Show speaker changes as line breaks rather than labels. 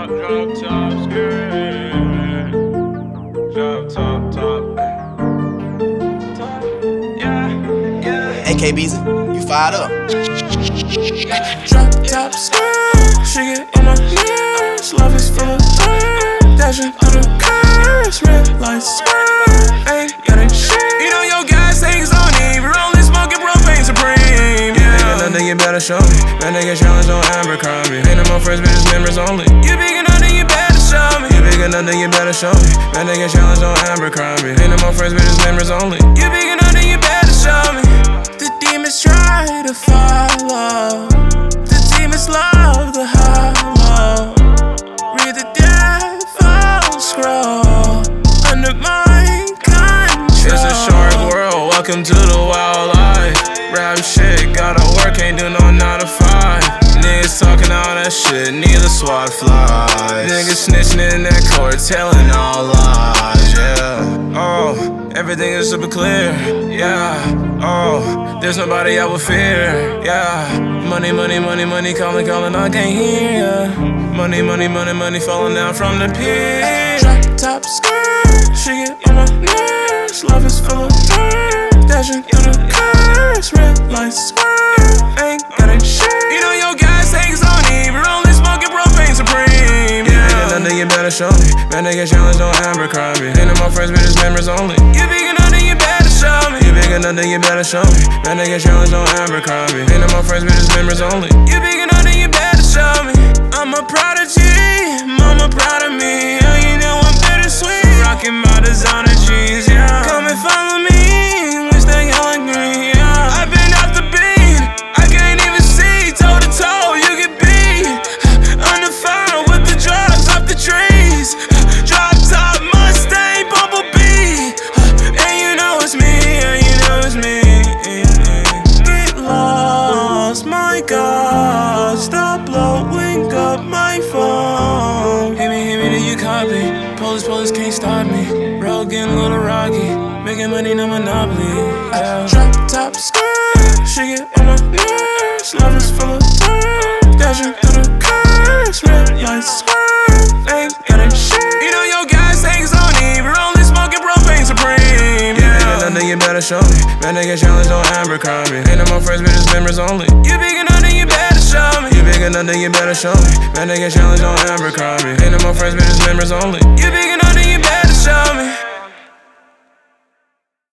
Drop top, skirt. Drop top. Yeah.
AKBZ, you fired up.
Drop top skirt, she get on my nerves. Love is full of hurt, dashing through the curves. Red lights, ain't got a shit. You know your guys things on me. We're only smoking propane supreme. Yeah, nothing you better show me. Man, nigga challenge on Abercrombie. Ain't no more friends, bitches, members only. You big enough, then you better show me. You big enough, then you better show me. Man, nigga challenge on Abercrombie. Ain't no more friends, bitches, members only. You big enough, then you better show me. The demons try to follow. The demons love the hollow. Read the devil's scroll under my control. It's a short world, welcome to the wild life. Rap shit, gotta work, ain't do no 9 to 5. Niggas talking all that shit, neither SWAT flies. Niggas snitching in that court, telling all lies, yeah. Oh, everything is super clear, yeah. Oh, there's nobody I would fear, yeah. Money, calling, I can't hear ya. Money, falling down from the pier. Drop top skirt, she get on my nerves. Love is full of hurt, dashing through the curves. Red lights, ain't got a shit. You know your guys things on me. We're only smoking propane supreme. Yeah, nothing you better show me. Man, nigga challenge on Abercrombie. Ain't no more friends, bitches, members only. You big enough, then you better show me. You big enough, then you better show me. Man, nigga challenge on Abercrombie. Ain't no more friends, bitches, members only. You big enough, then you better show me. I'm a prodigy, mama proud of me. Yeah, you know I'm bittersweet. Rocking my designer jeans, yeah. Come and follow me, wish they all agree, yeah. I've been off the beat, I can't even see. Toe to toe, you get beat. Under fire with the drugs off the trees. Drop top Mustang, Bumblebee. And you know it's me, and you know it's me. Get lost, my God. Stop blowing up my phone. Hit me, then you copy. Police can't stop me. Road getting a little rocky. Making money, no monopoly. Yeah. Drop top skirt, she get on my nerves. Love is full of hurt, dashing through the curves. Red lights, ain't got a shit. You know your guys things on me. We're only smoking propane supreme. Yeah, nothing you better show me. Man, nigga challenge on Abercrombie. Ain't no more friends, bitches, members only. You big enough, then you better show me. You big enough, then you better show me. Man, nigga challenge on Abercrombie. Ain't no more friends, bitches, members only. You big enough, then you better show me.